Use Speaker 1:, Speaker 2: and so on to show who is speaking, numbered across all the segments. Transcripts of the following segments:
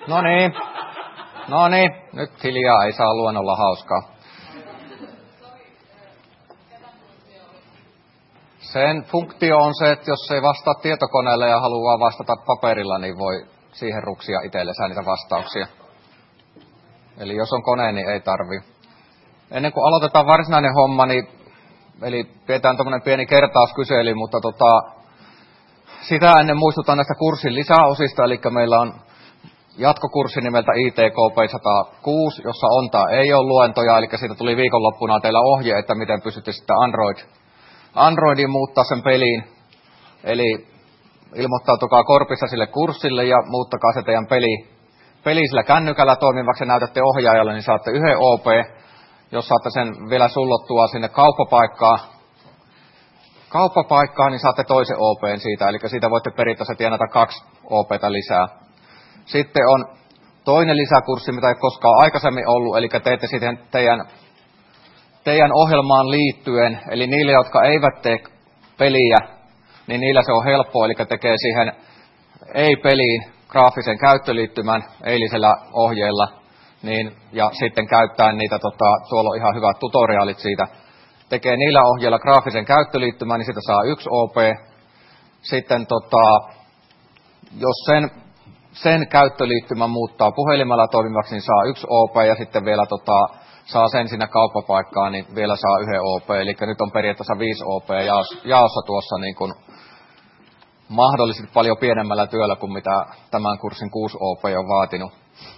Speaker 1: No niin, nyt hiljaa, ei saa luonnolla hauskaa. Sen funktio on se, että jos ei vastaa tietokoneelle ja haluaa vastata paperilla, niin voi siihen ruksia itsellensä niitä vastauksia. Eli jos on kone, niin ei tarvii. Ennen kuin aloitetaan varsinainen homma, niin eli pidetään tommonen pieni kertauskysely, mutta sitä ennen muistutan näistä kurssin lisäosista, eli meillä on jatkokurssi nimeltä ITKP 106, jossa on tai ei ole luentoja, eli siitä tuli viikonloppuna teillä ohje, että miten pystytte sitten Androidin muuttaa sen peliin. Eli ilmoittautukaa Korpissa sille kurssille ja muuttakaa se teidän peli sillä kännykällä toimivaksi ja näytätte ohjaajalle, niin saatte yhden OP. Jos saatte sen vielä sullottua sinne kauppapaikkaan, niin saatte toisen OPn siitä. Eli siitä voitte periaatteessa tienata 2 OPta lisää. Sitten on toinen lisäkurssi, mitä ei koskaan aikaisemmin ollut, eli teette sitten teidän ohjelmaan liittyen, eli niille, jotka eivät tee peliä, niin niillä se on helppoa, eli tekee siihen ei-peliin graafisen käyttöliittymän eilisellä ohjeella, niin, ja sitten käyttää niitä, tuolla on ihan hyvät tutoriaalit siitä, tekee niillä ohjeilla graafisen käyttöliittymän, niin siitä saa 1 OP. Sitten jos sen käyttöliittymän muuttaa puhelimella toimivaksi, niin saa 1 OP, ja sitten vielä saa sen sinne kauppapaikkaan, niin vielä saa 1 OP. Eli nyt on periaatteessa 5 OP jaossa tuossa niin kuin mahdollisesti paljon pienemmällä työllä kuin mitä tämän kurssin 6 OP on vaatinut.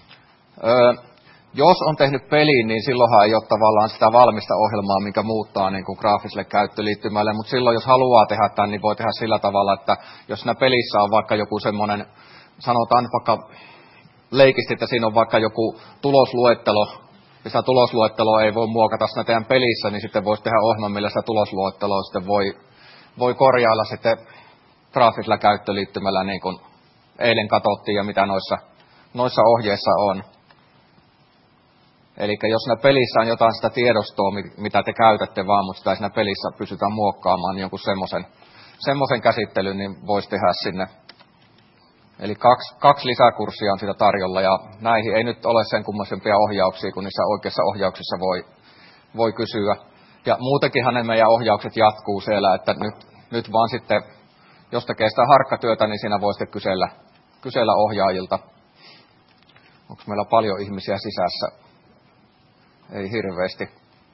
Speaker 1: Jos on tehnyt peliin, niin silloinhan ei ole tavallaan sitä valmista ohjelmaa, minkä muuttaa niin kuin graafiselle käyttöliittymälle, mutta silloin jos haluaa tehdä tämän, niin voi tehdä sillä tavalla, että jos siinä pelissä on vaikka joku semmoinen, sanotaan vaikka leikisti, että siinä on vaikka joku tulosluettelo, ja sitä tulosluetteloa ei voi muokata siinä teidän pelissä, niin sitten voisi tehdä ohjelman, millä sitä tulosluetteloa sitten voi korjailla sitten graafisella käyttöliittymällä, niin kuin eilen katsottiin ja mitä noissa ohjeissa on. Eli jos siinä pelissä on jotain sitä tiedostoa, mitä te käytätte vaan, mutta sitä ei siinä pelissä pystytään muokkaamaan, niin jonkun semmoisen käsittelyn, niin voisi tehdä sinne. Eli 2 lisäkurssia on sitä tarjolla, ja näihin ei nyt ole sen kummoisempia ohjauksia, kun niissä oikeissa ohjauksissa voi kysyä. Ja muutenkinhan ne meidän ohjaukset jatkuu siellä, että nyt vaan sitten, jos tekee sitä harkkatyötä, niin siinä voi sitten kysellä ohjaajilta. Onko meillä paljon ihmisiä sisässä? Ei hirveästi.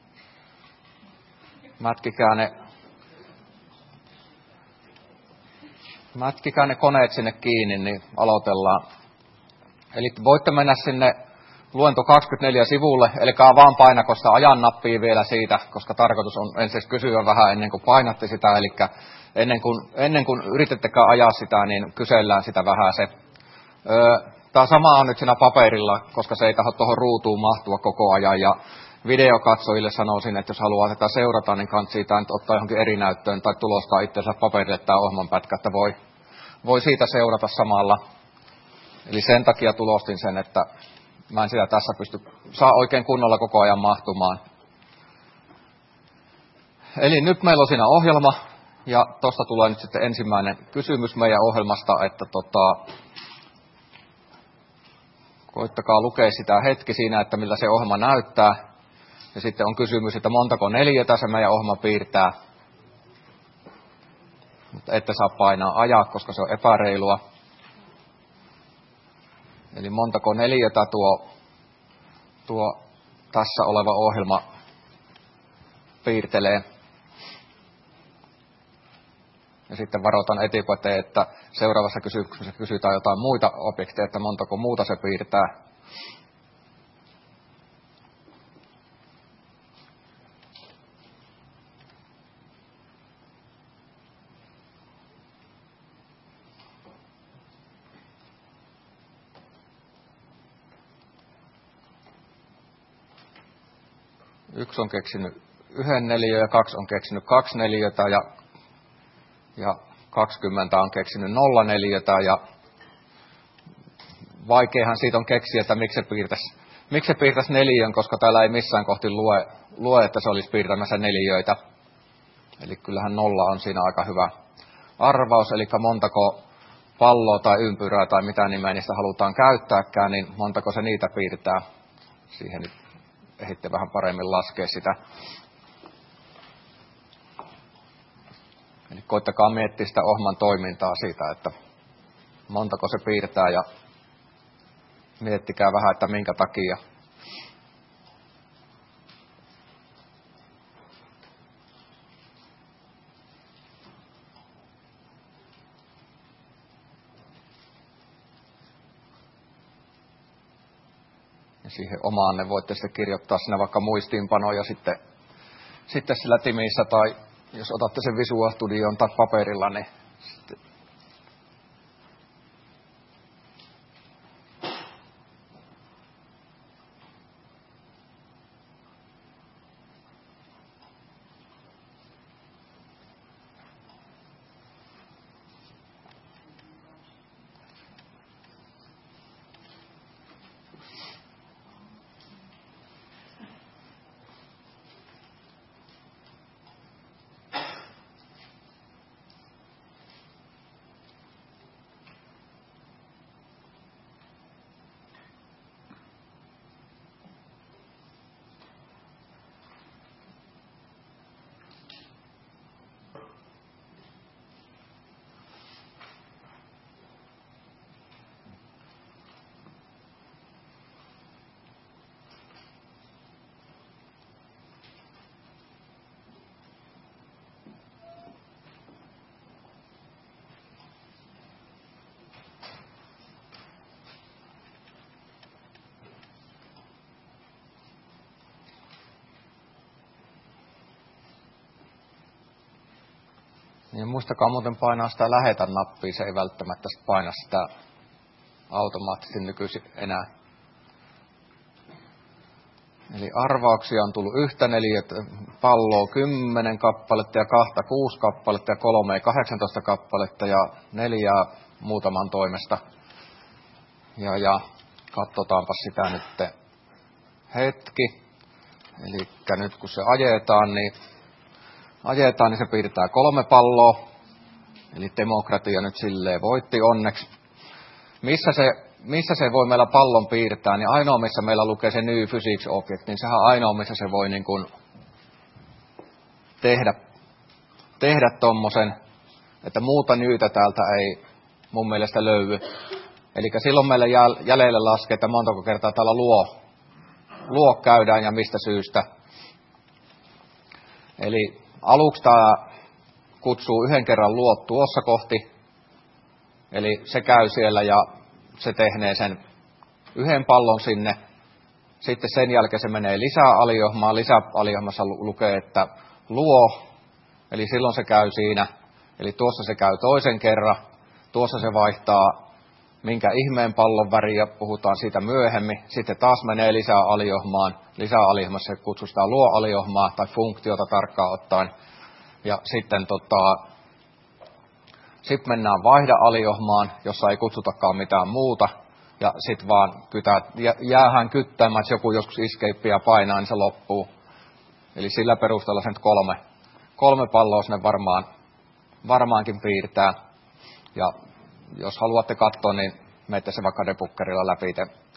Speaker 1: Mätkikää ne koneet sinne kiinni, niin aloitellaan. Eli voitte mennä sinne luento 24 sivulle, eli vaan painako sitä ajan nappia vielä siitä, koska tarkoitus on ensin kysyä vähän ennen kuin painatte sitä, eli ennen kuin yritettekään ajaa sitä, niin kysellään sitä vähän se. Tämä sama on nyt siinä paperilla, koska se ei tahdo tuohon ruutuun mahtua koko ajan, ja videokatsojille sanoisin, että jos haluaa tätä seurata, niin kannattaa siitä nyt ottaa johonkin eri näyttöön tai tulostaa itsensä paperille tämä ohjelmanpätkä, että voi siitä seurata samalla. Eli sen takia tulostin sen, että mä en sitä tässä saa oikein kunnolla koko ajan mahtumaan. Eli nyt meillä on siinä ohjelma, ja tuosta tulee nyt sitten ensimmäinen kysymys meidän ohjelmasta, että koittakaa lukea sitä hetki siinä, että miltä se ohjelma näyttää. Ja sitten on kysymys, että montako neliötä se meidän ohjelma piirtää. Mutta ette saa painaa ajaa, koska se on epäreilua. Eli montako neliötä tuo tässä oleva ohjelma piirtelee. Ja sitten varoitan etukäteen, että seuraavassa kysymyksessä kysytään jotain muita objekteja, että montako muuta se piirtää. Yksi on keksinyt 1 neliön ja 2 on keksinyt 2 neliötä ja 20 on keksinyt 0 neliötä ja vaikeahan siitä on keksiä, että miksi se piirtäisi neliön, koska täällä ei missään kohti lue, että se olisi piirtämässä neliöitä. Eli kyllähän 0 on siinä aika hyvä arvaus, eli montako palloa tai ympyrää tai mitä nimeä niistä halutaan käyttääkään, niin montako se niitä piirtää. Siihen nyt ehitte vähän paremmin laskea sitä. Eli koittakaa miettiä sitä ohjelman toimintaa siitä, että montako se piirtää ja miettikää vähän, että minkä takia. Ja siihen omaan ne voitte sitten kirjoittaa sinne vaikka muistiinpanoja sitten sillä Timissä tai jos otatte sen Visual Studion tai paperilla, niin sitten. Ja muistakaa muuten painaa sitä lähetä-nappia, se ei välttämättä paina sitä automaattisesti nykyisin enää. Eli arvauksia on tullut yhtä 4 palloa 10 kappaletta ja 2 6 kappaletta ja 3 18 kappaletta ja 4 muutaman toimesta. Ja katsotaanpa sitä nyt hetki. Eli nyt kun se ajetaan, niin se piirtää 3 palloa. Eli demokratia nyt silleen voitti onneksi. Missä se voi meillä pallon piirtää, niin ainoa missä meillä lukee se New Physics Object, niin sehän on ainoa missä se voi niin kuin tehdä tommosen, että muuta nyytä täältä ei mun mielestä löydy. Eli silloin meille jäljelle laskee, että montako kertaa täällä luo käydään ja mistä syystä. Eli aluksi tämä kutsuu yhden kerran luot tuossa kohti, eli se käy siellä ja se tehnee sen yhden pallon sinne. Sitten sen jälkeen se menee lisäaliohmaan. Lisäaliohmassa lukee, että luo, eli silloin se käy siinä. Eli tuossa se käy toisen kerran. Tuossa se vaihtaa minkä ihmeen pallon väriä, puhutaan siitä myöhemmin. Sitten taas menee lisäaliohmaan. Lisäaliohmassa se kutsutaan luoaliohmaa tai funktiota tarkkaan ottaen. Ja sitten mennään vaihda-aliohmaan, jossa ei kutsutakaan mitään muuta. Ja sitten vaan jäähän kyttäämään, että joku joskus escapea painaa, niin se loppuu. Eli sillä perusteella sen 3 palloa sinne varmaankin piirtää. Ja jos haluatte katsoa, niin menette se vaikka debuggerilla läpi.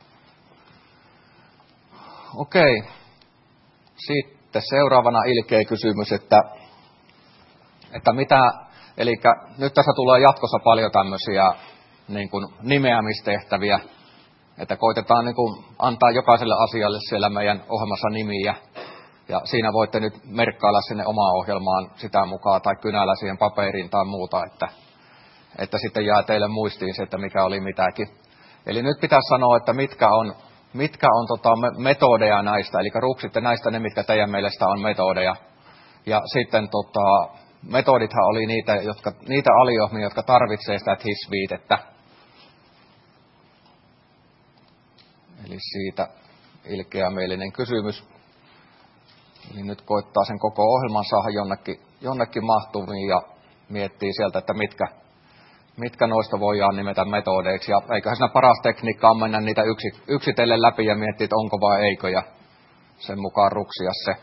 Speaker 1: Okei. Sitten seuraavana ilkeä kysymys, että mitä, eli nyt tässä tulee jatkossa paljon tämmöisiä niin kuin nimeämistehtäviä, että koitetaan niin kuin antaa jokaiselle asialle siellä meidän ohjelmassa nimiä, ja siinä voitte nyt merkkailla sinne omaan ohjelmaan sitä mukaan, tai kynällä siihen paperiin tai muuta, että sitten jää teille muistiin se, että mikä oli mitäkin. Eli nyt pitäisi sanoa, että mitkä on metodeja näistä, eli ruksitte näistä ne, mitkä teidän mielestä on metodeja. Ja sitten metodithan oli niitä aliohmia, jotka tarvitsee sitä THIS-viitettä. Eli siitä ilkeämielinen kysymys. Eli nyt koittaa sen koko ohjelman saada jonnekin mahtuviin ja miettii sieltä, että mitkä noista voidaan nimetä metodeiksi. Ja eiköhän siinä paras tekniikka on mennä niitä yksitellen läpi ja miettiä, että onko vai eikö, ja sen mukaan ruksia se.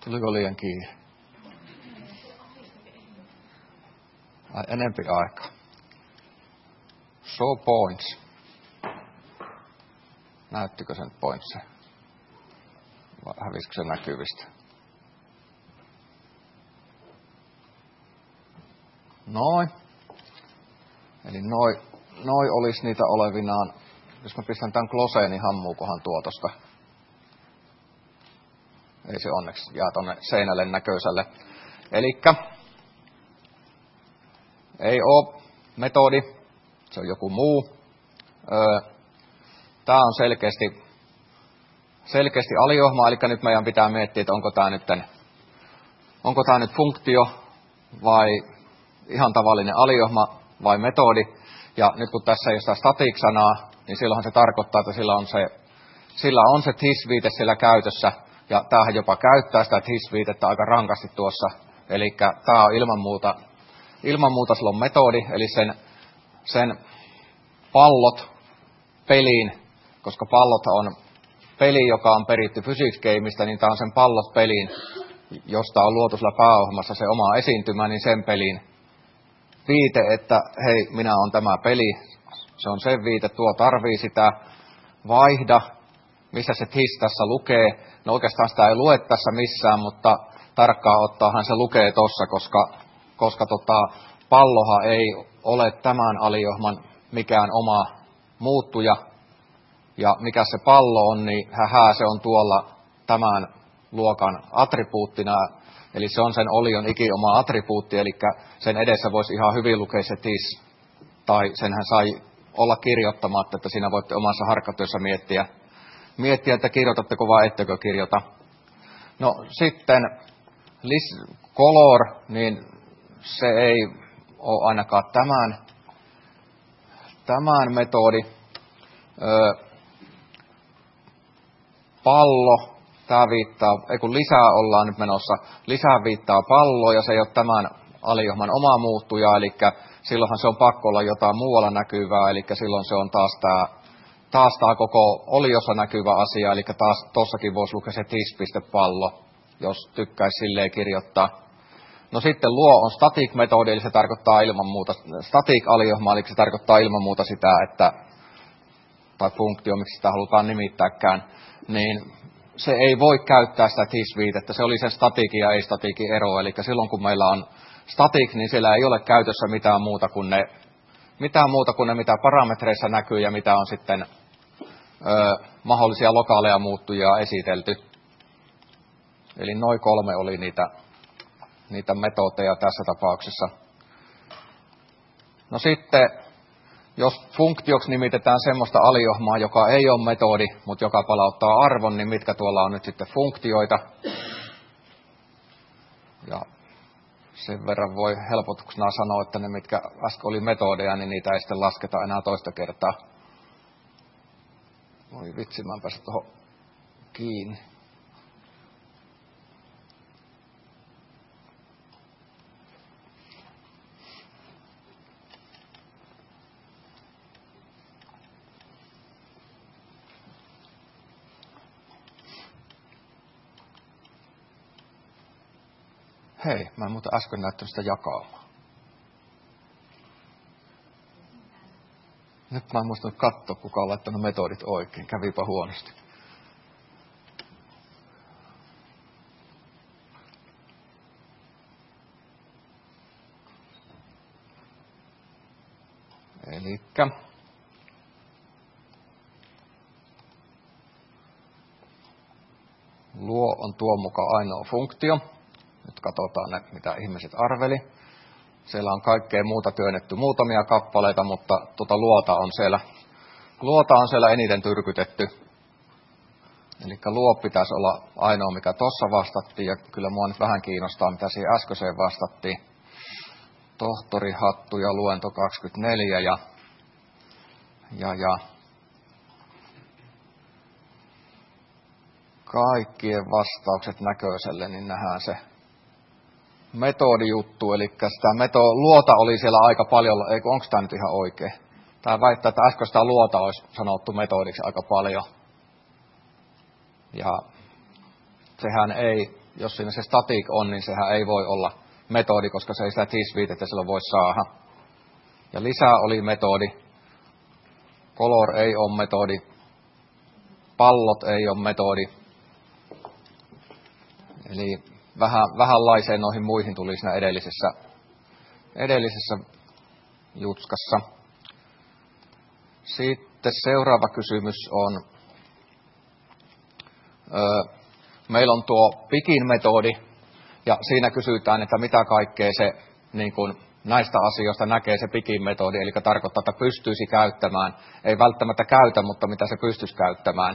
Speaker 1: Tuliko liian kiire? Ai enempi aikaa. Show points. Näyttikö sen pointse? Vai hävisikö se näkyvistä? Noin. Eli noi olisi niitä olevinaan. Jos mä pistän tämän gloseen, niin hammuukohan tuo tosta. Ei se onneksi jää tonne seinälle näköiselle. Elikkä ei oo metodi, se on joku muu. Tää on selkeästi aliohma, eli nyt meidän pitää miettiä, että onko tää nyt funktio vai ihan tavallinen aliohma vai metodi. Ja nyt kun tässä ei ole sitä static-sanaa, niin silloinhan se tarkoittaa, että sillä on se THIS-viite siellä käytössä. Ja tämähän jopa käyttää sitä THIS-viitettä aika rankasti tuossa. Eli tämä on ilman muuta silloin metodi, eli sen pallot peliin, koska pallot on peli, joka on peritty Physics Gameista, niin tämä on sen pallot peliin, josta on luotu sillä pääohjelmassa se oma esiintymä, niin sen pelin viite, että hei, minä olen tämä peli, se on sen viite, tuo tarvii sitä, vaihda, missä se THIS tässä lukee. No oikeastaan sitä ei lue tässä missään, mutta tarkkaan ottaahan se lukee tuossa, koska pallohan ei ole tämän aliohman mikään oma muuttuja. Ja mikä se pallo on, niin se on tuolla tämän luokan attribuuttina. Eli se on sen olion ikioma attribuutti, eli sen edessä voisi ihan hyvin lukea se THIS. Tai senhän sai olla kirjoittamatta, että siinä voitte omassa harkkatyössä miettiä, että kirjoitatteko vai ettekö kirjoita. No sitten color, niin se ei ole ainakaan tämän metodi. Pallo, tämä viittaa, kun lisää ollaan nyt menossa, lisää viittaa palloa ja se ei ole tämän aliohman oma muuttuja, eli silloinhan se on pakko olla jotain muualla näkyvää, eli silloin se on taas tämä koko oliossa näkyvä asia, eli taas tuossakin voisi lukea se THIS.pallo, jos tykkäisi silleen kirjoittaa. No sitten luo on static-metodi, eli se tarkoittaa ilman muuta, static-aliohma, eli se tarkoittaa ilman muuta sitä, että, tai funktio, miksi sitä halutaan nimittääkään, niin se ei voi käyttää sitä THIS-viitettä, se oli sen statiikin ja ei-statiikin ero, eli silloin kun meillä on static, niin siellä ei ole käytössä mitään muuta kuin ne, mitä parametreissa näkyy ja mitä on sitten mahdollisia lokaaleja muuttujia esitelty. Eli noin 3 oli niitä metodeja tässä tapauksessa. No sitten, jos funktioksi nimitetään semmoista aliohmaa, joka ei ole metodi, mutta joka palauttaa arvon, niin mitkä tuolla on nyt sitten funktioita. Ja sen verran voi helpotuksena sanoa, että ne, mitkä äsken oli metodeja, niin niitä ei sitten lasketa enää toista kertaa. Voi vitsi, mä en pääse tuohon kiinni. Hei, mä en muuten äsken näyttänyt sitä jakaumaa. Nyt mä en muistanut katsoa, kuka on laittanut metodit oikein. Kävipä huonosti. Elikkä luo on tuon mukaan ainoa funktio. Nyt katsotaan ne, mitä ihmiset arveli. Siellä on kaikkea muuta työnnetty muutamia kappaleita, mutta luota on siellä eniten tyrkytetty. Eli luo pitäisi olla ainoa, mikä tuossa vastattiin, ja kyllä mua nyt vähän kiinnostaa, mitä siihen äskeiseen vastattiin. Tohtori Hattu ja luento 24 ja kaikkien vastaukset näköiselle, niin nähdään se metodijuttu, eli sitä luota oli siellä aika paljon, eikö onko tämä nyt ihan oikein? Tämä väittää, että äsken sitä luota olisi sanottu metodiksi aika paljon. Ja sehän ei jos siinä se static on, niin sehän ei voi olla metodi, koska se ei sitä TIS-viitettä silloin voi saada. Ja lisää oli metodi. Color ei ole metodi. Pallot ei ole metodi. Eli vähänlaiseen noihin muihin tuli siinä edellisessä jutskassa. Sitten seuraava kysymys on, meillä on tuo begin-metodi, ja siinä kysytään, että mitä kaikkea se niin kuin näistä asioista näkee se begin-metodi, eli tarkoittaa, että pystyisi käyttämään, ei välttämättä käytä, mutta mitä se pystyisi käyttämään.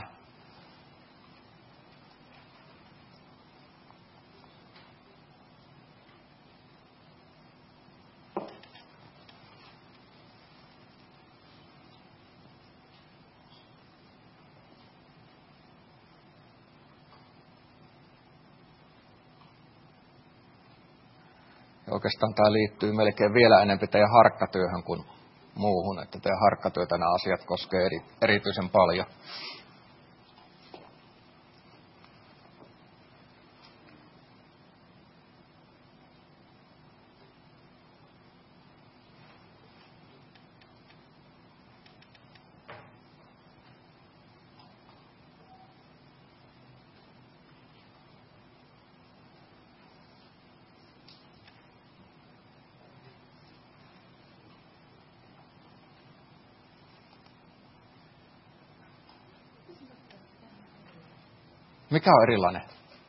Speaker 1: Ja oikeastaan tämä liittyy melkein vielä enemmän teidän harkkatyöhön kuin muuhun, että teidän harkkatyötä nämä asiat koskee erityisen paljon. Mikä on erilainen?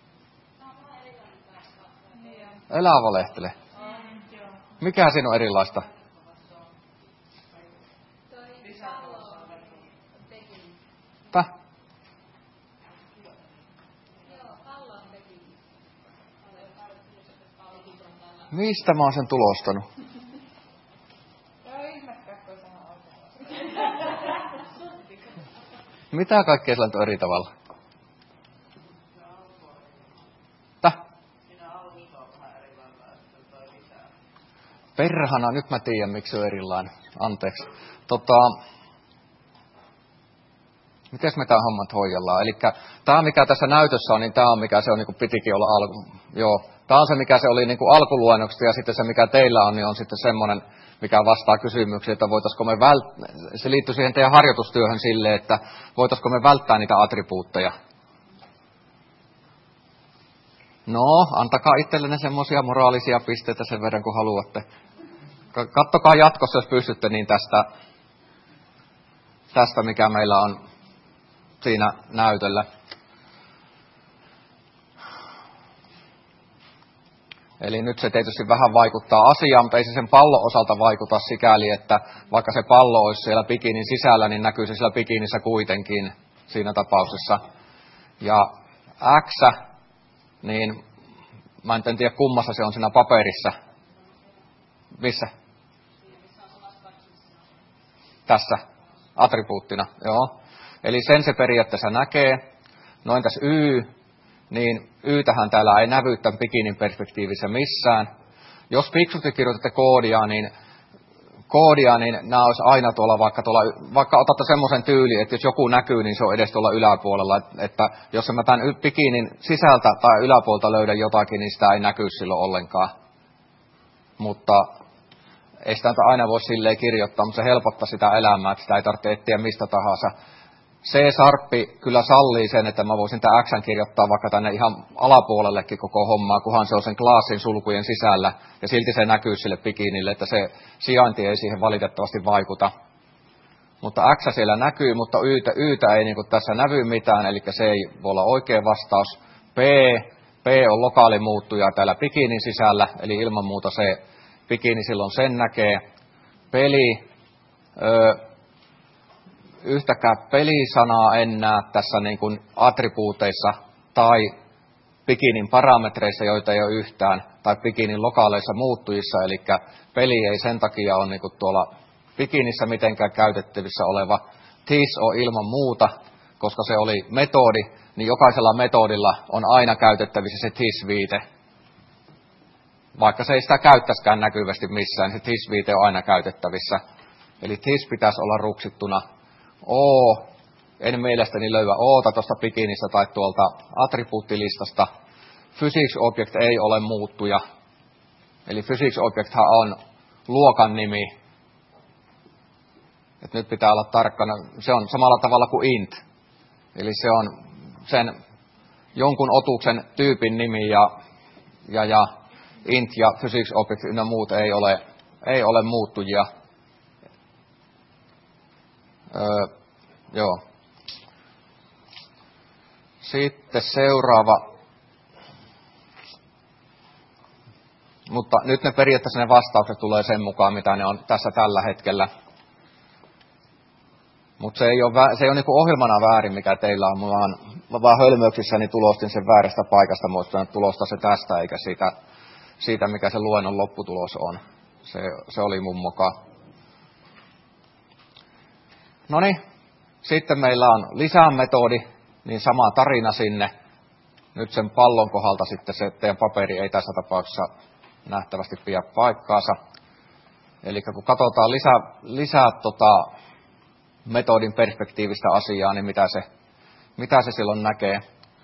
Speaker 1: Elävä valehtele. Mikä siinä on erilaista? Mistä mä oon sen tulostanut? Mitä kaikkea sillä on eri tavalla? Perhana, nyt mä tiedän, miksi se on erilainen. Anteeksi. Miten me tämä hommat hoidellaan? Eli tämä, mikä tässä näytössä on, niin tämä on, mikä se on, niin kuin pitikin olla Joo, tämä on se, mikä se oli niin kuin alkuluennoksesta, ja sitten se, mikä teillä on, niin on sitten semmoinen, mikä vastaa kysymyksiin, että voitaisiko me se liittyy siihen teidän harjoitustyöhön silleen, että voitaisiko me välttää niitä attribuutteja. No, antakaa itsellenne semmoisia moraalisia pisteitä sen verran, kun haluatte. Kattokaa jatkossa, jos pystytte, niin tästä, mikä meillä on siinä näytöllä. Eli nyt se tietysti vähän vaikuttaa asiaan, mutta ei se sen pallon osalta vaikuta sikäli, että vaikka se pallo olisi siellä bikinin sisällä, niin näkyy se siellä bikinissä kuitenkin siinä tapauksessa. Ja X, niin mä en tiedä kummassa se on siinä paperissa. Missä? Tässä, attribuuttina, joo. Eli sen se periaatteessa näkee. No entäs Y, niin Ytähän täällä ei näy tämän bikinin perspektiivissä missään. Jos fiksusti kirjoitatte koodia, niin nämä olisi aina tuolla, vaikka otatte semmoisen tyyli, että jos joku näkyy, niin se on edes tuolla yläpuolella. Että jos mä tämän bikinin sisältä tai yläpuolta löydän jotakin, niin sitä ei näky silloin ollenkaan. Mutta ei sitä aina voi silleen kirjoittaa, mutta se helpottaa sitä elämää, että sitä ei tarvitse etsiä mistä tahansa. C-sharppi kyllä sallii sen, että mä voisin tämän X:n kirjoittaa vaikka tänne ihan alapuolellekin koko hommaa, kunhan se on sen glaasin sulkujen sisällä, ja silti se näkyy sille bikinille, että se sijainti ei siihen valitettavasti vaikuta. Mutta X siellä näkyy, mutta Ytä ei niin kuin tässä näy mitään, eli se ei voi olla oikea vastaus. P on lokaali muuttuja täällä bikinin sisällä, eli ilman muuta se bikini silloin sen näkee. Peli, yhtäkään pelisanaa en näe tässä niin kuin attribuuteissa tai bikinin parametreissa, joita ei ole yhtään, tai bikinin lokaaleissa muuttujissa, eli peli ei sen takia ole niin kuin tuolla bikinissä mitenkään käytettävissä oleva. TIS on ilman muuta, koska se oli metodi, niin jokaisella metodilla on aina käytettävissä se TIS-viite. Vaikka se ei sitä käyttäisikään näkyvästi missään, se TIS-viite on aina käytettävissä. Eli TIS pitäisi olla ruksittuna. En mielestäni löyä Oota tuosta bikinistä tai tuolta attribuuttilistasta. physics object ei ole muuttuja. Eli physics objecthan on luokan nimi. Et nyt pitää olla tarkkana. Se on samalla tavalla kuin int. Eli se on sen jonkun otuksen tyypin nimi ja int ja physics object ynnä muut ei ole muuttujia. Joo. Sitten seuraava. Mutta nyt ne periaatteessa ne vastaukset tulee sen mukaan, mitä ne on tässä tällä hetkellä. Mutta se ei ole niinku ohjelmana väärin, mikä teillä on. Mä vaan hölmöyksissäni tulostin sen väärästä paikasta. Muistan, että tulostaa se tästä, eikä siitä, mikä se luennon lopputulos on. Se oli mun mukaan. Noniin, sitten meillä on lisämetodi, niin sama tarina sinne. Nyt sen pallon kohdalta sitten se teidän paperi ei tässä tapauksessa nähtävästi pidä paikkaansa. Eli kun katsotaan lisää metodin perspektiivistä asiaa, niin mitä se silloin näkee?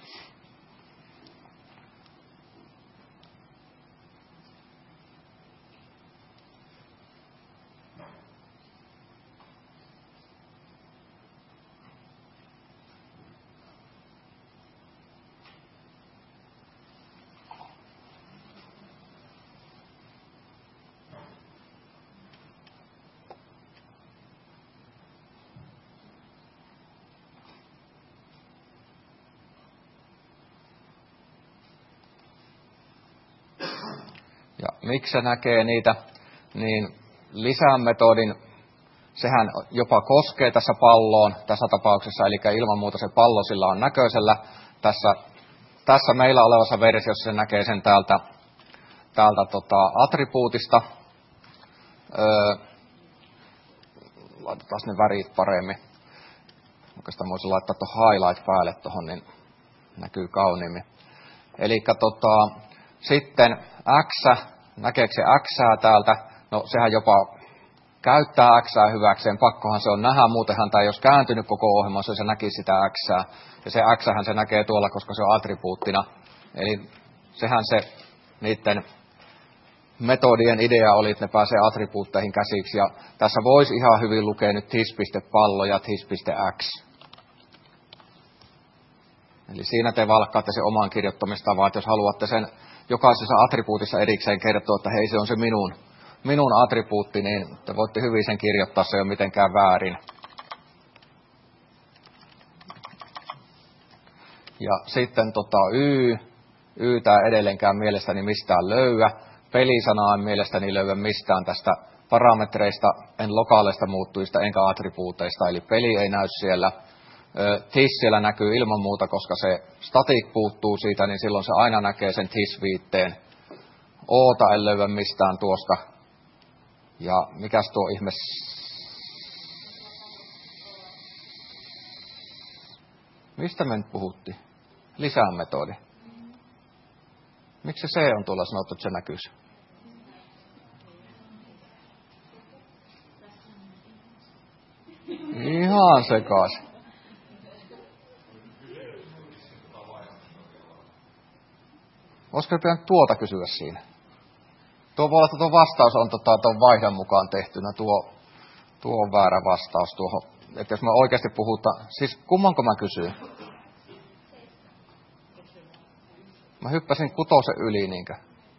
Speaker 1: Ja miksi se näkee niitä, niin lisämetodin, sehän jopa koskee tässä palloon tässä tapauksessa, eli ilman muuta se pallo sillä on näköisellä. Tässä meillä olevassa versiossa se näkee sen täältä attribuutista. Laitetaan ne värit paremmin. Oikeastaan voisin laittaa tuon highlight päälle tuohon, niin näkyy kauniimmin. Eli sitten X, näkeekö se Xää täältä? No sehän jopa käyttää Xää hyväkseen, pakkohan se on nähdä, muutenhan tämä ei olisi kääntynyt koko ohjelmassa, se näki sitä Xää. Ja se Xähän se näkee tuolla, koska se on attribuuttina. Eli sehän se niiden metodien idea oli, että ne pääsee attribuutteihin käsiksi. Ja tässä voisi ihan hyvin lukea nyt his.pallo ja his.x. Eli siinä te valkkaatte sen oman kirjoittamistavan, että jos haluatte sen jokaisessa attribuutissa erikseen kertoa, että hei, se on se minun attribuutti, niin te voitte hyvin sen kirjoittaa, se ei ole mitenkään väärin. Ja sitten Ytä edelleenkään mielestäni mistään löyä. Pelisanaa en mielestäni löyä mistään tästä parametreista, en lokaaleista muuttujista enkä attribuuteista, eli peli ei näy siellä. TIS siellä näkyy ilman muuta, koska se static puuttuu siitä, niin silloin se aina näkee sen TIS-viitteen. Oota en löyä mistään tuosta. Ja mikäs tuo ihme? Mistä me nyt puhuttiin? Lisämetodi. Miksi se on tuolla sanottu, että se näkyisi? Ihan sekaisin. Olisiko pitänyt tuota kysyä siinä? Tuo voi olla, että tuo vastaus on tuon vaihdon mukaan tehtynä. Tuo on väärä vastaus tuohon. Että jos me oikeasti puhutaan, siis kummanko mä kysyin? Mä hyppäsin 6 yli niinkö?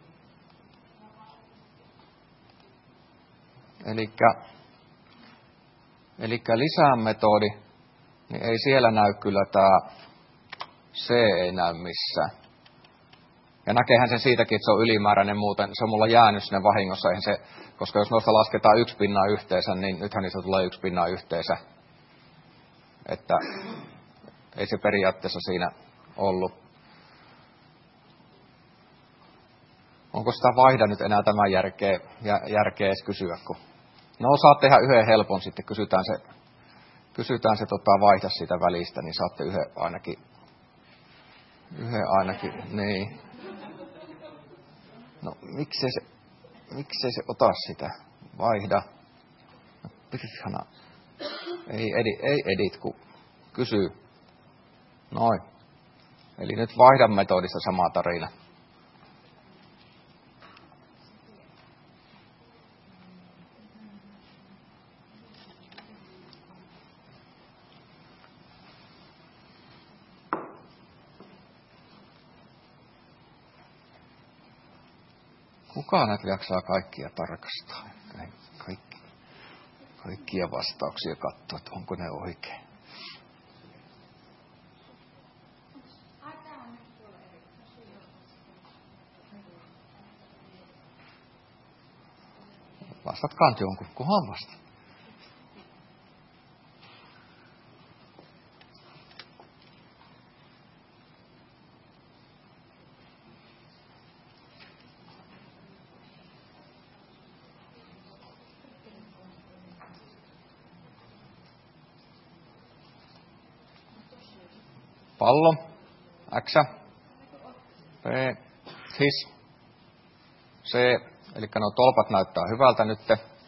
Speaker 1: Elikkä lisämetodi, niin ei siellä näy kyllä tää C ei näy missään. Ja näkeehän sen siitäkin, että se on ylimääräinen muuten. Se on mulla jäänyt sinne vahingossa. Eihän se, koska jos noista lasketaan 1 pinna yhteensä, niin nythän niistä tulee 1 pinna yhteensä. Että ei se periaatteessa siinä ollut. Onko sitä vaihda nyt enää tämän järkeä edes kysyä? No saat tehdä yhden helpon sitten, kysytään se vaihda siitä välistä, niin saatte yhden ainakin, niin. No miksei se ota sitä? Vaihda. No, pihana. Ei edit, kun kysyy. Noin. Eli nyt vaihdan metodista sama tarina. Kuka näitä jaksaa kaikkia tarkastaa? Kaikkia vastauksia katsoa, että onko ne oikein. Vastatkaa nyt jonkun, kunhan vasta. Pallo, X, P, his, C, eli nuo tolpat näyttää hyvältä nyt.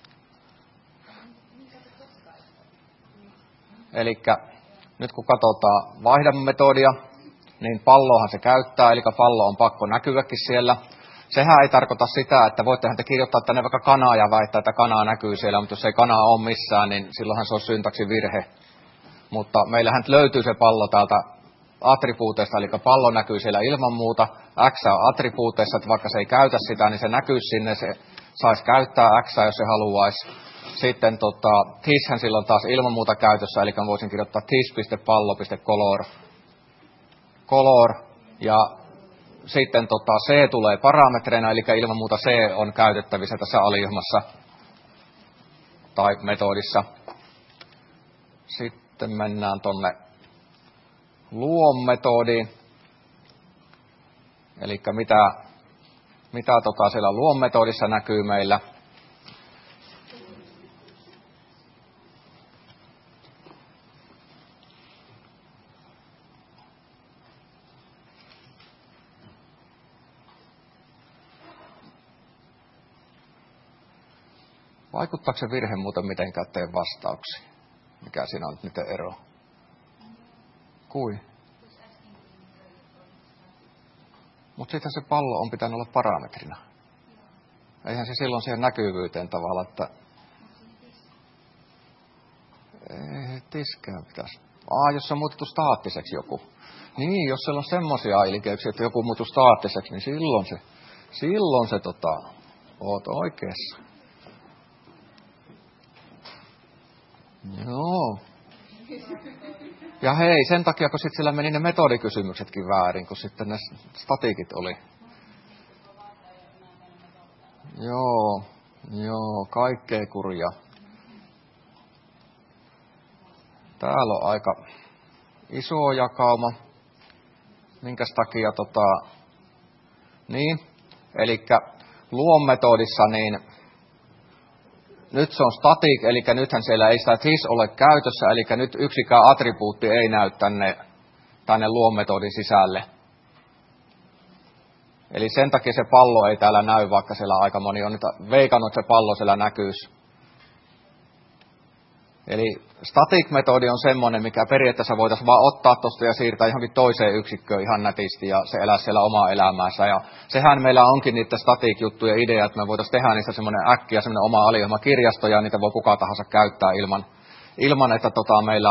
Speaker 1: Eli nyt kun katsotaan vaihdametodia, niin pallohan se käyttää, eli pallo on pakko näkyäkin siellä. Sehän ei tarkoita sitä, että voittehan te kirjoittaa tänne vaikka kanaa ja väittää, että kanaa näkyy siellä, mutta jos ei kanaa ole missään, niin silloinhan se on syntaksivirhe. Mutta meillähän löytyy se pallo täältä attribuuteista, eli pallo näkyy siellä ilman muuta. X on attribuuteissa, että vaikka se ei käytä sitä, niin se näkyy sinne, se saisi käyttää X, jos se haluaisi. Sitten thishän silloin taas ilman muuta käytössä, eli voisin kirjoittaa this.pallo.color. Ja sitten C tulee parametreina, eli ilman muuta C on käytettävissä tässä aliryhmässä tai metodissa. Sitten mennään tonne luon-metodiin. Eli mitä siellä luon-metodissa näkyy meillä. Vaikuttaako se virhe muuten mitenkään teidän vastauksiin? Mikä siinä on nyt ero? Kui? Mutta sitten se pallo on pitänyt olla parametrina. Eihän se silloin siihen näkyvyyteen tavalla, että ei tiskään pitäisi. Jos se on muutettu staattiseksi joku. Niin, jos siellä on semmoisia ilkeyksiä, että joku muuttuu staattiseksi, niin silloin se oot oikeassa. Joo. Ja hei, sen takia, kun sitten sillä meni ne metodikysymyksetkin väärin, kun sitten ne statiikit oli. Joo, kaikkea kurja. Täällä on aika iso jakauma. Minkäs takia niin, elikkä luon-metodissa niin nyt se on static, eli nythän siellä ei sitä this ole käytössä, eli nyt yksikään attribuutti ei näy tänne luon-metodin sisälle. Eli sen takia se pallo ei täällä näy, vaikka siellä aika moni on nyt veikannut, että se pallo siellä näkyisi. Eli static-metodi on semmoinen, mikä periaatteessa voitaisiin vaan ottaa tuosta ja siirtää johonkin toiseen yksikköön ihan nätisti ja se elää siellä omaa elämäänsä. Ja sehän meillä onkin niiden static-juttujen idea, että me voitaisiin tehdä niistä semmoinen äkkiä, semmoinen oma aliryhmäkirjasto ja niitä voi kuka tahansa käyttää ilman että meillä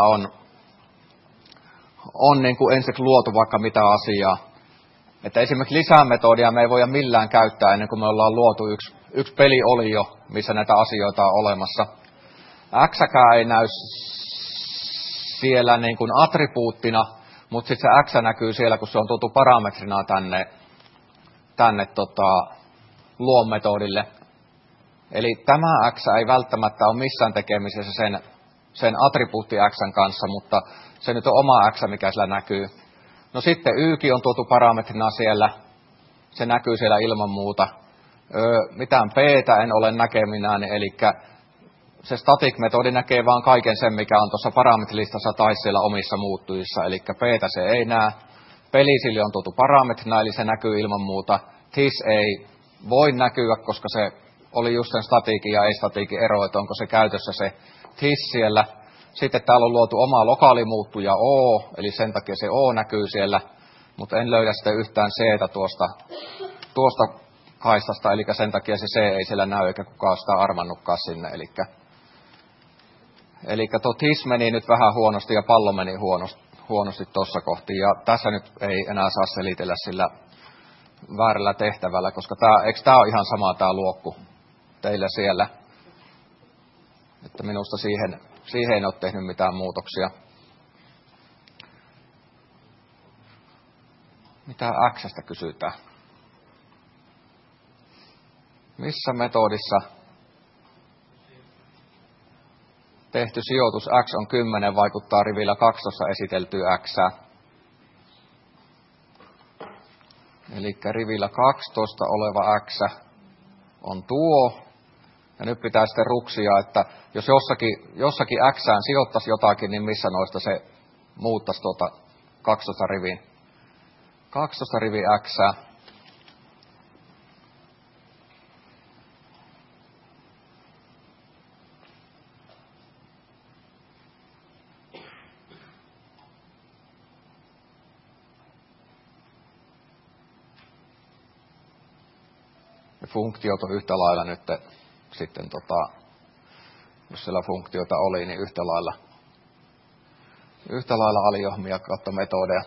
Speaker 1: on niin kuin ensiksi luotu vaikka mitä asiaa. Että esimerkiksi lisämetodia me ei voida millään käyttää ennen kuin me ollaan luotu yksi peliolio, missä näitä asioita on olemassa. X-kään ei näy siellä niin kuin attribuuttina, mutta sitten se X näkyy siellä, kun se on tuotu parametrina tänne luon-metodille. Eli tämä X ei välttämättä ole missään tekemisessä sen attribuutti X:n kanssa, mutta se nyt on oma X, mikä siellä näkyy. No sitten Ykin on tuotu parametrina siellä, se näkyy siellä ilman muuta. Mitään P:tä en ole näkeminään, eli se static-metodi näkee vaan kaiken sen, mikä on tuossa parametrilistassa tai siellä omissa muuttujissa, eli P:tä se ei näe. Pelisille on tuotu parametrina, eli se näkyy ilman muuta. This ei voi näkyä, koska se oli just sen statiikin ja ei-statiikin ero, että onko se käytössä se this siellä. Sitten täällä on luotu oma lokaalimuuttuja O, eli sen takia se O näkyy siellä, mutta en löydä sitä yhtään C:tä tuosta kaistasta, eli sen takia se C ei siellä näy, eikä kukaan sitä arvannutkaan sinne. Eli tuo this meni nyt vähän huonosti ja pallo meni huonosti tuossa kohti, ja tässä nyt ei enää saa selitellä, sillä väärällä tehtävällä, koska eikö tämä ole ihan sama tämä luokku teillä siellä? Että minusta siihen ei ole tehnyt mitään muutoksia. Mitä X:stä kysytään? Missä metodissa tehty sijoitus X on 10 vaikuttaa rivillä 12 esiteltyä X? Eli rivillä 12 oleva X on tuo. Ja nyt pitää sitten ruksia, että jos jossakin Xään sijoittaisi jotakin, niin missä noista se muuttaisi 12 riviin. 12 rivi X. Ja funktiot on yhtä lailla nyt sitten, jos siellä funktioita oli, niin yhtä lailla aliohmia kautta metodeja.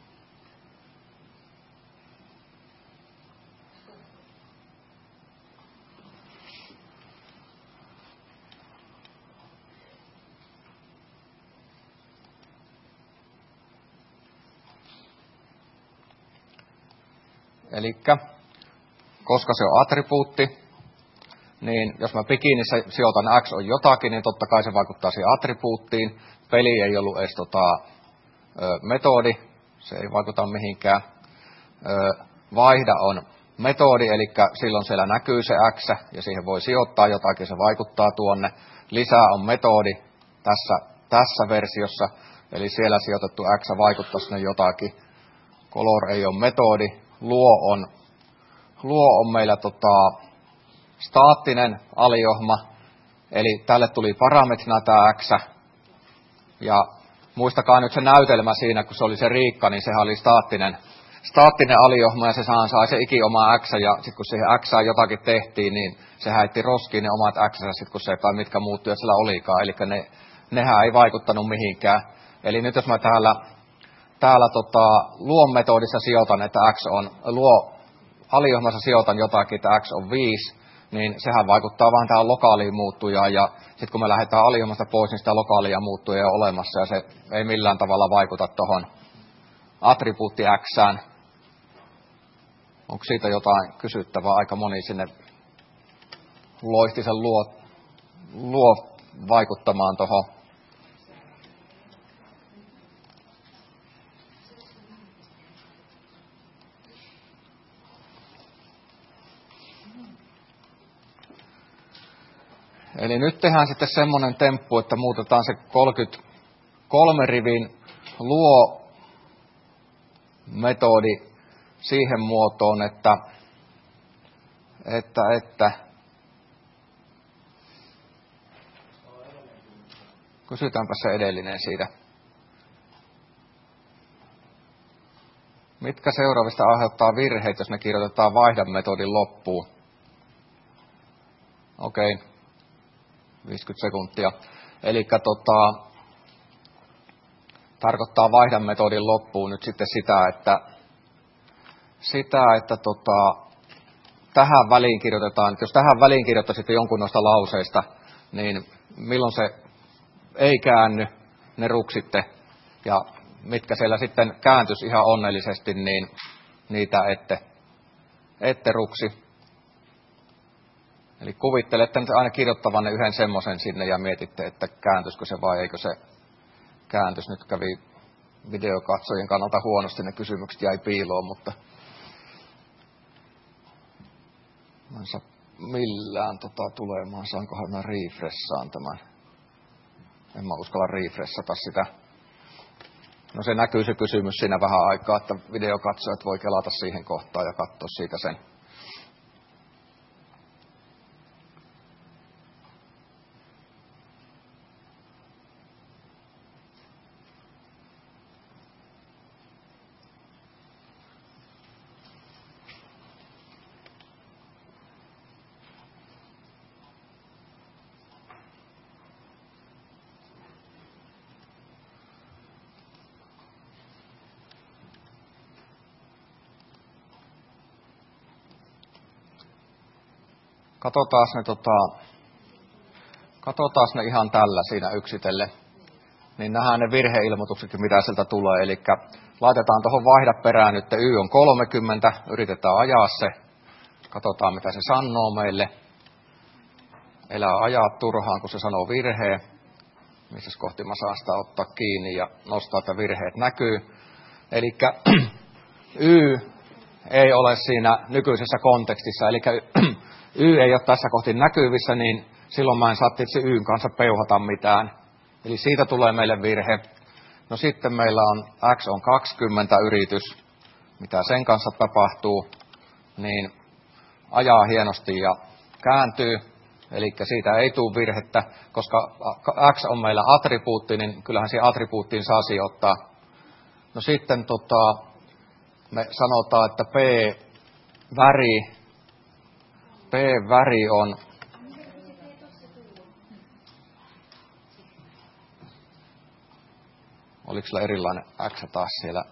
Speaker 1: Elikkä, koska se on attribuutti, niin jos mä bikinissä sijoitan X on jotakin, niin totta kai se vaikuttaa siihen attribuuttiin. Peli ei ollut edes metodi, se ei vaikuta mihinkään. Vaihda on metodi, eli silloin siellä näkyy se X ja siihen voi sijoittaa jotakin, se vaikuttaa tuonne. Lisää on metodi tässä versiossa, eli siellä sijoitettu X vaikuttaa sinne jotakin. Color ei ole metodi. Luo on meillä staattinen aliohma, eli tälle tuli parametrina tämä X. Ja muistakaa nyt se näytelmä siinä, kun se oli se Riikka, niin sehän oli staattinen aliohma ja se sai se ikioma X. Ja sitten kun siihen X jotakin tehtiin, niin se häitti roskiin ne omat X, sitten kun se tai mitkä muuttujat sillä olikaan. Eli nehän ei vaikuttanut mihinkään. Eli nyt jos mä täällä luon metodissa sijoitan, että X on, aliohmassa sijoitan jotakin, että X on 5, niin sehän vaikuttaa vaan tähän lokaaliin muuttujaan, ja sitten kun me lähdetään aliohmasta pois, niin sitä lokaalia muuttujaa on olemassa, ja se ei millään tavalla vaikuta tuohon attribuutti Xään. Onko siitä jotain kysyttävää? Aika moni sinne loisti sen luo vaikuttamaan tuohon. Eli nyt tehdään sitten semmoinen temppu, että muutetaan se 33 rivin luo-metodi siihen muotoon, että kysytäänpä se edellinen siitä. Mitkä seuraavista aiheuttaa virheitä, jos ne kirjoitetaan vaihda-metodin loppuun? Okei. 50 sekuntia. Eli tarkoittaa vaihdan metodin loppuun nyt sitten sitä, että tähän väliin kirjoitetaan, jos tähän väliin kirjoittaisitte jonkun noista lauseista, niin milloin se ei käänny, ne ruksitte, ja mitkä siellä sitten kääntyisi ihan onnellisesti, niin niitä ette ruksi. Eli kuvittelette nyt aina kirjoittavanne yhden semmoisen sinne ja mietitte, että kääntyisikö se vai eikö se kääntys. Nyt kävi videokatsojien kannalta huonosti, ne kysymykset jäi piiloon, mutta mä en saa millään tulemaan. Saankohan mä refressaan tämän? En mä uskalla refressata sitä. No se näkyy se kysymys siinä vähän aikaa, että videokatsojat voi kelata siihen kohtaan ja katsoa siitä sen. katsotaan ne ihan tällä siinä yksitellen. Niin nähdään ne virheilmoituksetkin, mitä sieltä tulee. Eli laitetaan tuohon vaihda perään nyt Y on 30, yritetään ajaa se. Katsotaan, mitä se sanoo meille. Elää ajaa turhaan, kun se sanoo virheen. Missä kohti mä saan sitä ottaa kiinni ja nostaa, että virheet näkyy. Eli Y ei ole siinä nykyisessä kontekstissa. Eli Y ei ole tässä kohti näkyvissä, niin silloin mä en saa tietysti Yn kanssa peuhata mitään. Eli siitä tulee meille virhe. No sitten meillä on X on 20 yritys. Mitä sen kanssa tapahtuu, niin ajaa hienosti ja kääntyy. Eli siitä ei tule virhettä, koska X on meillä attribuutti, niin kyllähän siihen attribuuttiin saa sijoittaa. No sitten me sanotaan, että P-väri on oliko sillä erilainen X taas siellä?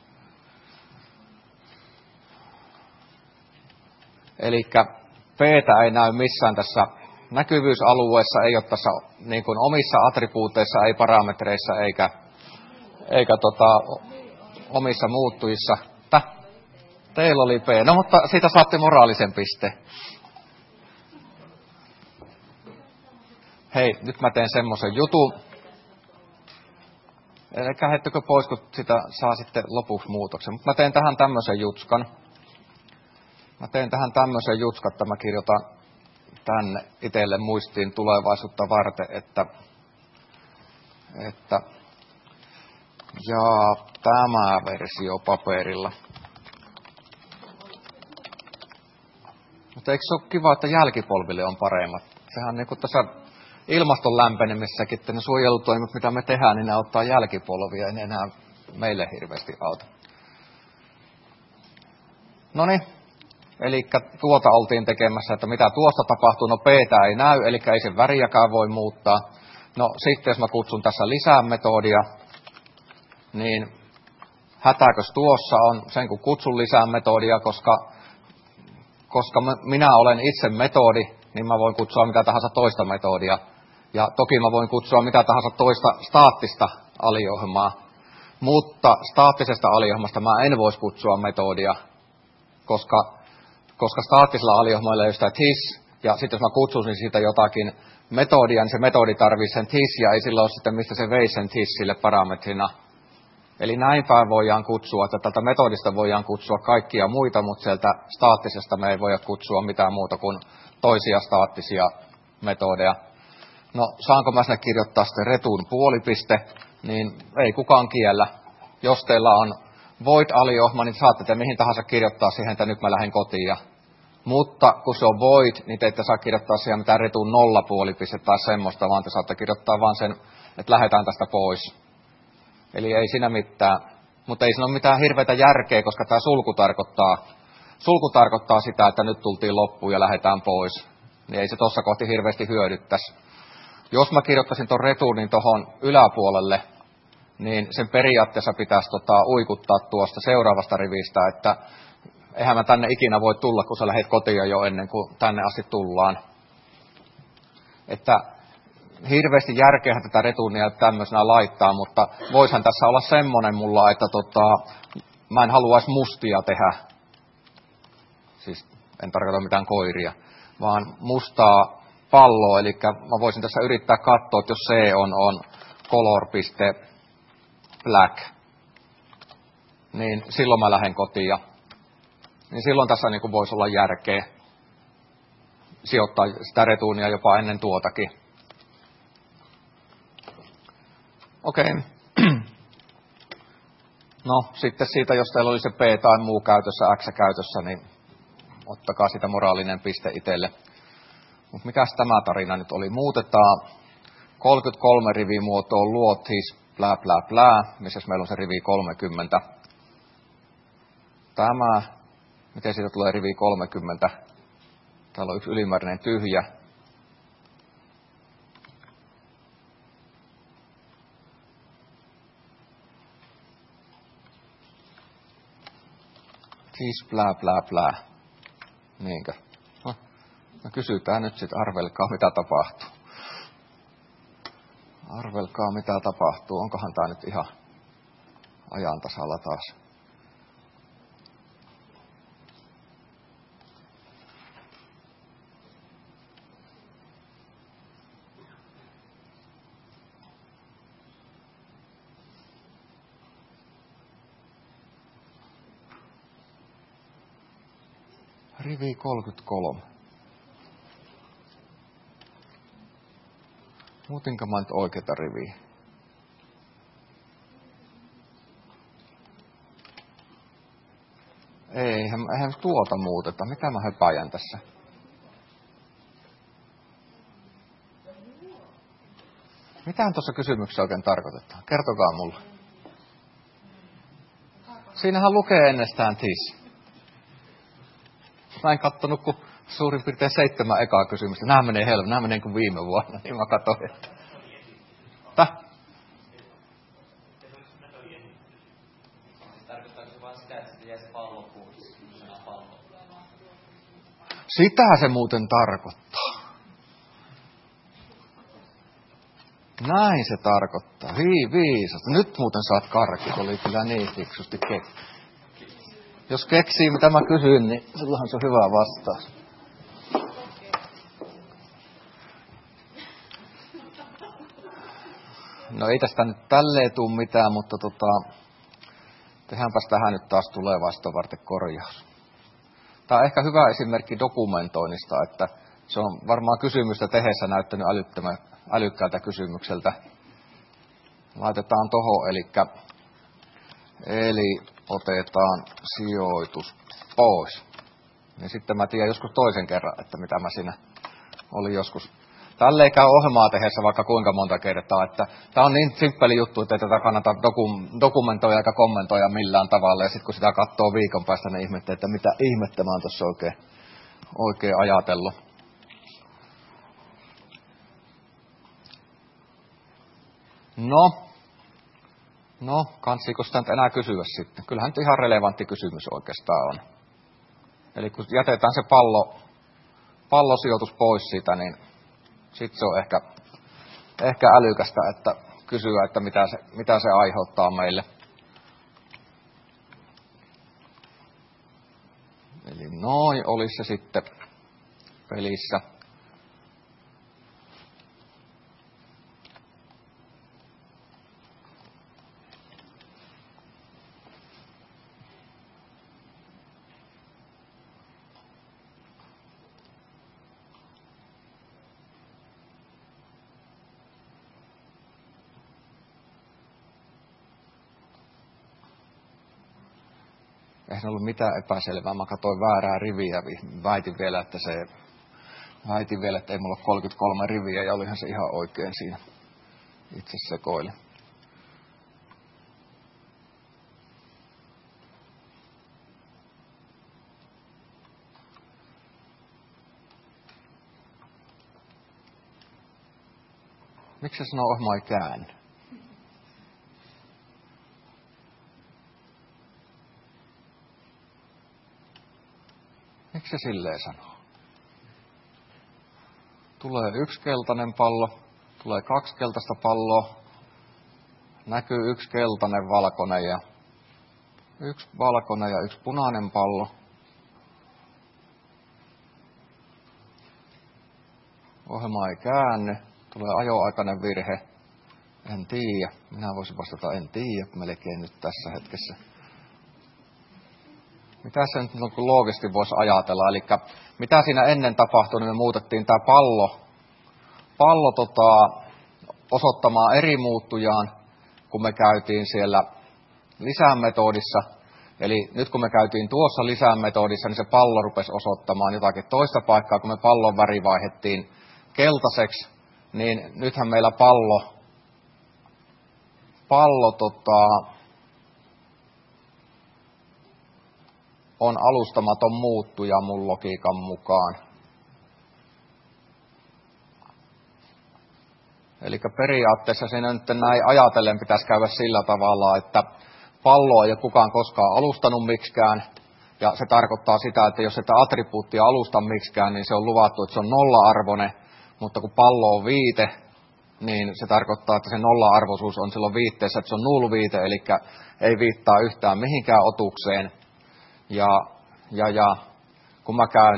Speaker 1: Eli P:tä ei näy missään tässä näkyvyysalueessa, ei ole tässä niin kuin omissa attribuuteissa, ei parametreissa eikä omissa muuttujissa. Teillä oli P. No mutta siitä saatte moraalisen piste. Hei, nyt mä teen semmoisen jutun. Eli heittekö pois, kun sitä saa sitten lopuksi muutoksen. Mutta mä teen tähän tämmöisen jutskan. Että mä kirjoitan tänne itselle muistiin tulevaisuutta varten, että ja tämä versio paperilla. Mutta eikö se ole kiva, että jälkipolville on paremmat? Sehän niin kuin tässä ilmaston lämpenemissäkin, että ne suojelutoimet, mitä me tehdään, niin ne auttaa jälkipolvia, ei ne enää meille hirveästi auta. Noniin, eli tuota oltiin tekemässä, että mitä tuosta tapahtuu, no P:tä ei näy, eli ei sen väriäkään voi muuttaa. No sitten jos mä kutsun tässä lisää metodia, niin hätäkös tuossa on sen kun kutsun lisää metodia, koska minä olen itse metodi, niin mä voin kutsua mitä tahansa toista metodia. Ja toki mä voin kutsua mitä tahansa toista staattista aliohjelmaa, mutta staattisesta aliohjelmasta mä en voisi kutsua metodia, koska staattisella aliohjelmalla ei ole sitä TIS, ja sitten jos mä kutsuisin siitä jotakin metodia, niin se metodi tarvitsee sen TIS, ja ei sillä ole sitten mistä se veisi sen TIS sille parametrina. Eli näin päin voidaan kutsua, että tältä metodista voidaan kutsua kaikkia muita, mutta sieltä staattisesta me ei voida kutsua mitään muuta kuin toisia staattisia metodeja. No, saanko mä sinne kirjoittaa sitten retun puolipiste, niin ei kukaan kiellä. Jos teillä on void-aliohjelma, niin saatte te mihin tahansa kirjoittaa siihen, että nyt mä lähden kotiin. Mutta kun se on void, niin te ette saa kirjoittaa siihen mitään retun nollapuolipiste tai semmoista, vaan te saatte kirjoittaa vaan sen, että lähdetään tästä pois. Eli ei siinä mitään. Mutta ei siinä ole mitään hirveätä järkeä, koska tämä sulku tarkoittaa sitä, että nyt tultiin loppuun ja lähdetään pois. Niin ei se tuossa kohti hirveästi hyödyttäisi. Jos mä kirjoittaisin tuon returnin tuohon yläpuolelle, niin sen periaatteessa pitäisi uikuttaa tuosta seuraavasta rivistä, että eihän mä tänne ikinä voi tulla, kun sä lähdet kotiin jo ennen kuin tänne asti tullaan. Että hirveästi järkeä tätä returnia tämmöisenä laittaa, mutta voisihan tässä olla semmoinen mulla, että mä en haluaisi mustia tehdä. Siis en tarkoita mitään koiria, vaan mustaa palloa, eli mä voisin tässä yrittää katsoa, että jos C on color.black, niin silloin mä lähden kotiin. Niin silloin tässä niin kuin voisi olla järkeä sijoittaa sitä retuunia jopa ennen tuotakin. Okei. No sitten siitä, jos teillä oli se P tai muu käytössä, X käytössä, niin ottakaa sitä moraalinen piste itselle. Mutta mikäs tämä tarina nyt oli? Muutetaan 33 rivimuotoon luot siis blää blää blää, missä meillä on se rivi 30. Tämä, miten siitä tulee rivi 30? Täällä on yksi ylimääräinen tyhjä. Siis blää blää blää. Niinkö? No kysytään nyt sitten, arvelkaa mitä tapahtuu. Arvelkaa mitä tapahtuu. Onkohan tämä nyt ihan ajan tasalla taas? Rivi 33. Muutinko mä nyt oikeata riviä? Eihän tuota muuteta. Mitä mä höpäjän tässä? Mitähän tuossa kysymyksessä oikein tarkoitetaan? Kertokaa mulle. Siinähän lukee ennestään TIS. Mä en kattonut kuin suurin piirtein 7 ekaa kysymystä. Nämä menee helppo, nämä menee kuin viime vuonna. Niin mä katsoin, että...
Speaker 2: Tarkoittaako se vaan sitä, että se jäisi pallo pois?
Speaker 1: Sitä se muuten tarkoittaa. Näin se tarkoittaa. Viisasta. Nyt muuten saat karkit. Oli kyllä niin fiksusti Jos keksii mitä mä kysyn, niin silloinhan se on hyvä vastaus. No ei tästä nyt tälleen tule mitään, mutta tehdäänpäs tähän nyt taas tulevaisuutta varten korjaus. Tämä on ehkä hyvä esimerkki dokumentoinnista, että se on varmaan kysymystä tehdessä näyttänyt älykkäältä kysymykseltä. Laitetaan tohon, eli otetaan sijoitus pois. Niin sitten mä tiedän joskus toisen kerran, että mitä mä siinä olin joskus. Tälleen käy ohjelmaa tehdessä vaikka kuinka monta kertaa, että tämä on niin simppeli juttu, että ei tätä kannata dokumentoida eikä kommentoida millään tavalla. Ja sitten kun sitä katsoo viikon päästä, ne ihmettä, että mitä ihmettä mä oon tuossa oikein ajatellut. No, kansiiko sitä nyt enää kysyä sitten? Kyllähän nyt ihan relevantti kysymys oikeastaan on. Eli kun jätetään se pallosijoitus pois siitä, niin sitten se on ehkä älykästä, että kysyä, että mitä se aiheuttaa meille. Eli noin olisi se sitten pelissä. Ei se ollut mitään epäselvää. Mä katsoin väärää riviä. Väitin vielä, että ei mulla ole 33 riviä, ja olihan se ihan oikein siinä. Itse sekoilin. Miksi se sanoo ohjelma ei käänny? Miksi se silleen sanoo? Tulee 1 keltainen pallo, tulee 2 keltaista palloa, näkyy 1 keltainen, valkoinen ja 1 valkoinen ja 1 punainen pallo. Ohjelma ei käänny, tulee ajoaikainen virhe. En tiedä. Minä voisin vastata en tiedä melkein nyt tässä hetkessä. Mitä se nyt loogisesti voisi ajatella? Eli mitä siinä ennen tapahtui, niin me muutettiin tämä pallo osoittamaan eri muuttujaan, kun me käytiin siellä lisämetodissa. Eli nyt kun me käytiin tuossa lisämetodissa, niin se pallo rupesi osoittamaan jotakin toista paikkaa. Kun me pallon väri vaihdettiin keltaiseksi, niin nythän meillä pallo on alustamaton muuttuja mun logiikan mukaan. Eli periaatteessa siinä nyt näin ajatellen pitäisi käydä sillä tavalla, että palloa ei ole kukaan koskaan alustanut miksikään. Ja se tarkoittaa sitä, että jos sitä attribuuttia alusta miksikään, niin se on luvattu, että se on nolla-arvoinen, mutta kun pallo on viite, niin se tarkoittaa, että se nolla-arvoisuus on silloin viitteessä, että se on null-viite, eli ei viittaa yhtään mihinkään otukseen. Ja kun mä käyn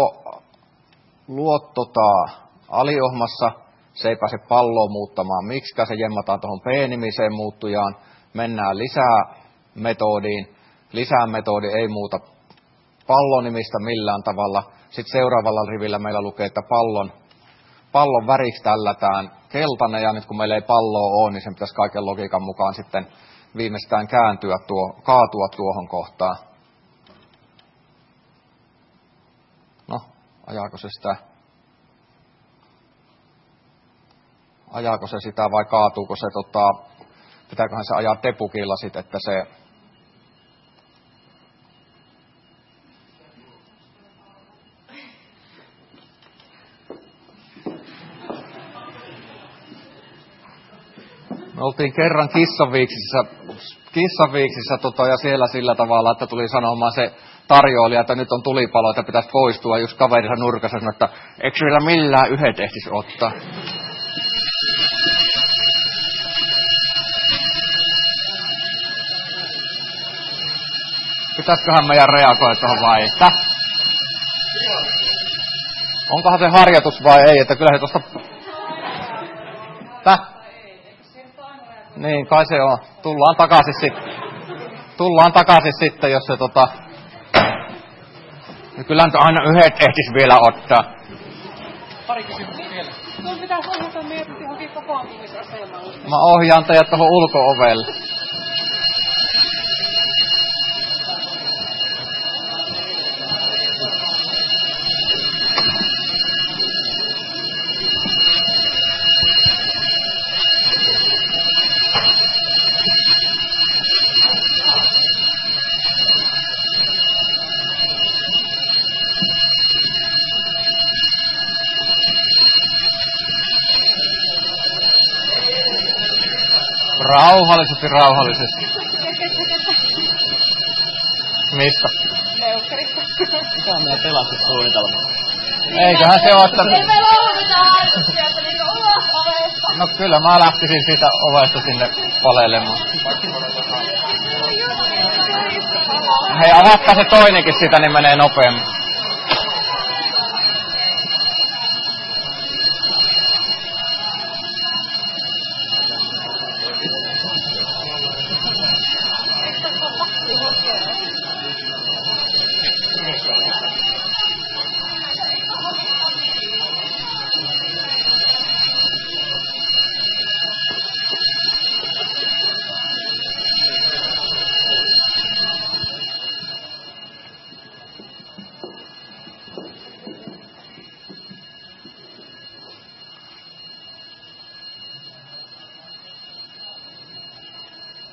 Speaker 1: aliohmassa, se ei pääse palloa muuttamaan miksikään, se jemmataan tuohon P-nimiseen muuttujaan, mennään lisää-metodiin. Lisää-metodi ei muuta pallonimistä millään tavalla. Sitten seuraavalla rivillä meillä lukee, että pallon väriksi tällätään keltainen, ja nyt kun meillä ei palloa ole, niin sen pitäisi kaiken logiikan mukaan sitten viimeistään kaatua tuohon kohtaan. No, ajaako se sitä vai kaatuuko se, pitääköhän se ajaa tepukilla sitten, että se me oltiin kerran kissanviiksissä ja siellä sillä tavalla, että tuli sanomaan se tarjoilija, että nyt on tulipalo, että pitäisi poistua. Just kaverissa nurkassa sanoi, että eikö vielä millään yhdet ehtisi ottaa. Pitäisiköhän meidän reagoida tuohon vai että? Onkohan se harjoitus vai ei, että kyllä se tuosta niin, kai se on. Tullaan takaisin sitten, jos se kyllä aina yhdet ehtis vielä ottaa.
Speaker 3: Pari kysymystä vielä. Sun pitäisi ohjata meidät johonkin kokoontumisasemaan.
Speaker 1: Mä ohjaan teidät tuohon ulko-ovelle. Rauhallisesti. Mistä?
Speaker 3: Neukkarista.
Speaker 2: Mikä on meidän pelastussuunnitelma?
Speaker 1: Eiköhän se ole, että
Speaker 3: Me loudutaan sieltä niinku ulos ovesta.
Speaker 1: no kyllä mä lähtisin siitä ovesta sinne palelemaan. Hei, avatkaa se toinenkin sitä, niin menee nopeammin.